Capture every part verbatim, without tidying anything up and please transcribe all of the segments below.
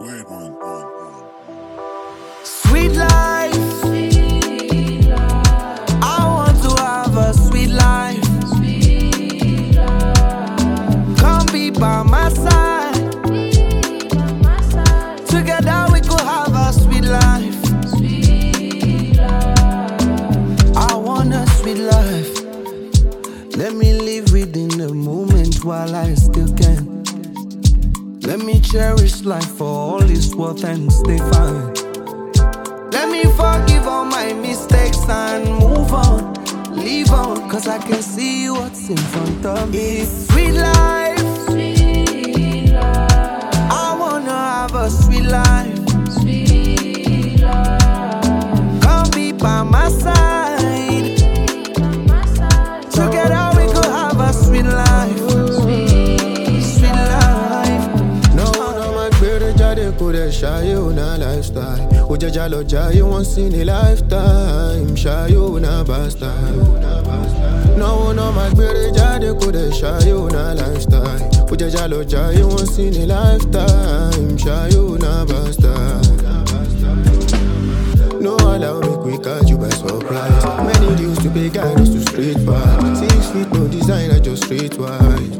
Sweet life. Sweet life. I want to have a sweet life. Sweet life. Come be by my side. By my side. Together we could have a sweet life. Sweet life. I want a sweet life. Let me live within the moment while I still can. Let me cherish life for all it's worth and stay fine. Let me forgive all my mistakes and move on, leave on, cause I can see what's in front of me. It's sweet life. Sweet life. I wanna have a sweet life. Sweet life. Come be by my side. By my side. Together we could have a sweet life. Sweet life. No, no, my baby, jade could show you na lifestyle. Ujaja lo jai once in a lifetime. Show you na basta. No, no, my baby, jade could show you na lifestyle. Ujaja lo jai once in a lifetime. Show you na basta. No, allow me quick catch you by surprise. Many deals to pay guidance to straight fight. Six feet, no designer, just straight white.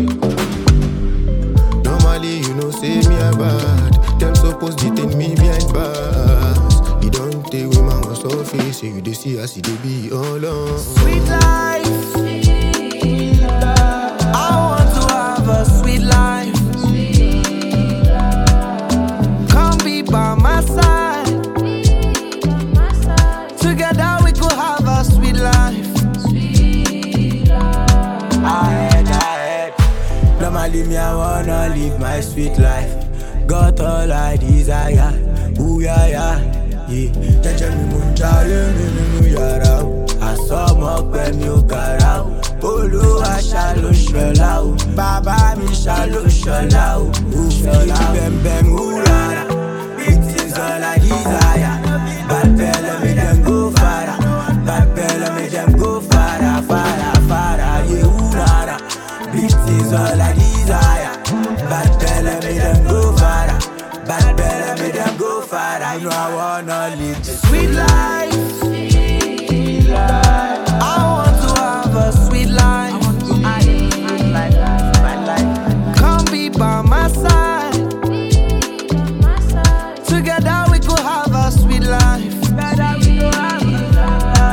Normally, you know, say me a bad. Them supposed detain me behind bars. You don't take women on surface. You they see us, they be all on. Sweet life. Sweet life. I want to have a sweet life. Sweet life. Come be by my side. By my side. Together we could have a sweet life. Sweet life. Ahead, ahead. Normally me I wanna live my sweet life. Got all I desire. Ooh yeah yeah. Yeah. Jẹ́jẹ́ mi mo ń jayé mi nínú yàrá o. Àsọmọpẹ́ mi ò kára o. Olúwa ṣá ló ṣọlá o. Bàbá mi ṣá ló ṣọlá o. Ṣọlá bẹ́ẹ̀bẹ́ẹ̀ wúrara. It is all I desire. Bad belle me dem go fara. Bad belle me dem go fara fara fara. Yeah wúrara. It is all I desire. Bad belle me dem go fara. Bad belle me dem go fara. You know I wanna live the sweet life. Sweet life. I want to have a sweet life. I want to have a sweet life. My life. Come be by my side. By my side. Together we could have a sweet life. Together we could have a sweet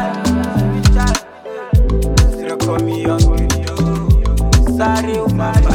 life. Sweet life. Still call me on video. Sorry, my